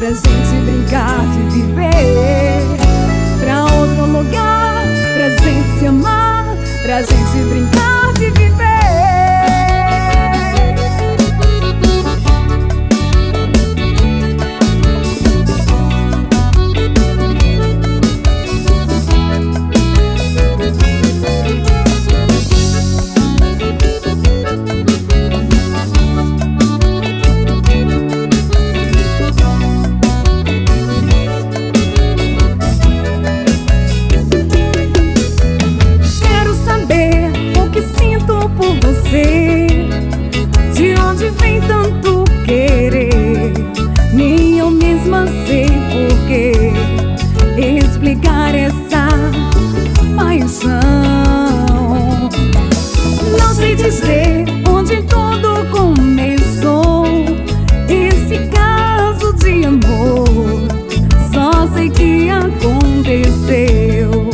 pra gente brincar de viver. Pra outro lugar, pra gente se amar, pra gente brincar de viver. De onde vem tanto querer? Nem eu mesma sei porquê. Explicar essa paixão. Não sei dizer onde tudo começou, esse caso de amor. Só sei que aconteceu.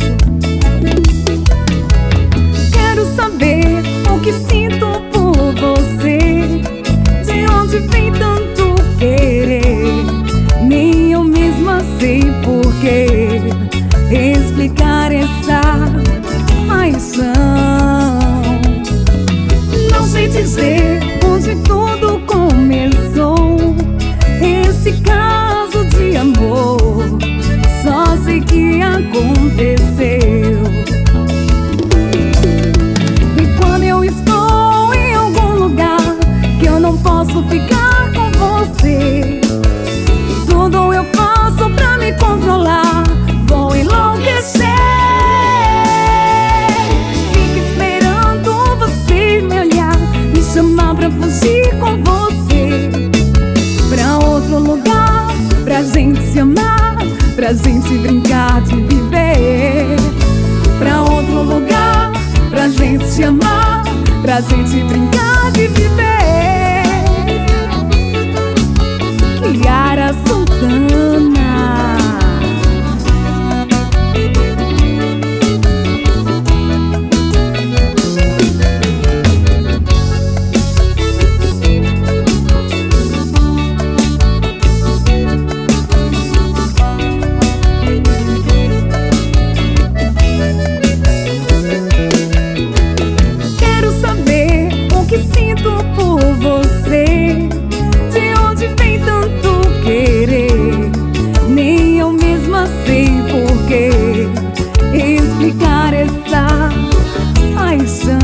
Quero saber o que sinto por você. De onde vem tanto querer? Nem eu mesma sei porquê. Explicar essa paixão. Não sei dizer onde tudo começou, esse caso de amor. Só sei que aconteceu. Posso ficar com você. Tudo eu faço pra me controlar. Vou enlouquecer. Fico esperando você me olhar, me chamar pra fugir com você. Pra outro lugar, pra gente se amar, pra gente brincar de viver. Pra outro lugar, pra gente se amar, pra gente brincar de viver. Kiara Sultana. Quero saber o que sinto por você. De onde vem tanto querer? Nem eu mesma sei porquê. Explicar essa paixão.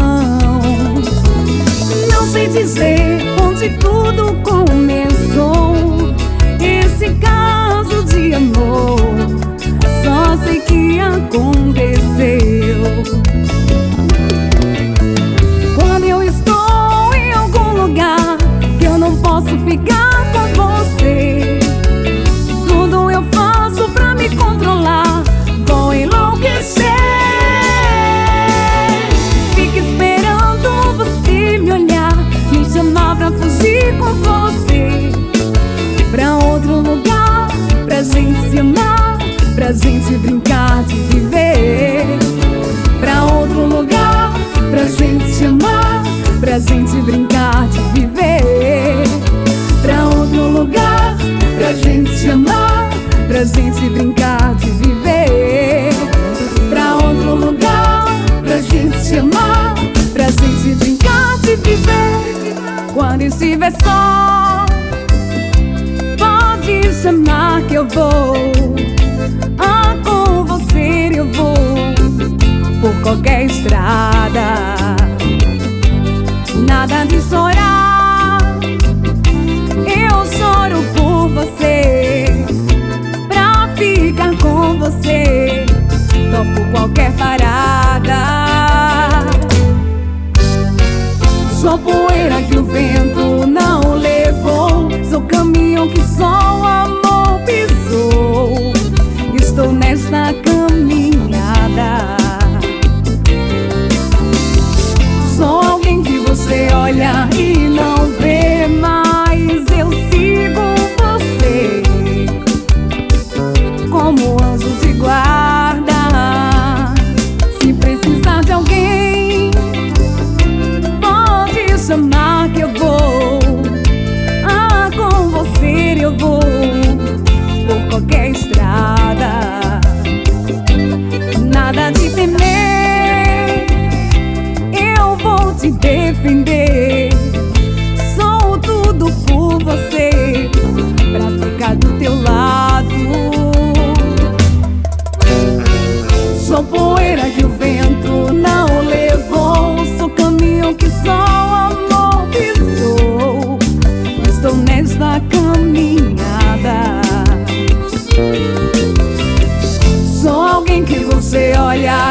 Não sei dizer onde tudo começou, esse caso de amor. Só sei que aconteceu. Quando eu estou em algum lugar que eu não posso ficar com você, tudo eu faço pra me controlar. Vou enlouquecer. Fico esperando você me olhar, me chamar pra fugir com você. Pra outro lugar, pra gente se amar, pra gente brincar de viver. Pra outro lugar, pra gente se amar, pra gente brincar de viver. Pra outro lugar, pra gente se amar, pra gente brincar de viver. Pra outro lugar, pra gente se amar, pra gente brincar de viver. Quando estiver só, pode chamar que eu vou. Ah, com você eu vou por qualquer estrada. Nada de chorar, eu choro por você. Pra ficar com você, topo qualquer parada. Sou poeira que o vento não levou, sou caminhão que só o amor pisou. Estou nesta caminhada. Sou alguém que você olha e não vê, mas eu sigo você como anjo de guarda. vender. Sou tudo por você, pra ficar do teu lado. Sou poeira que o vento não levou, sou caminho que só o amor pisou. Estou nesta caminhada. Sou alguém que você olha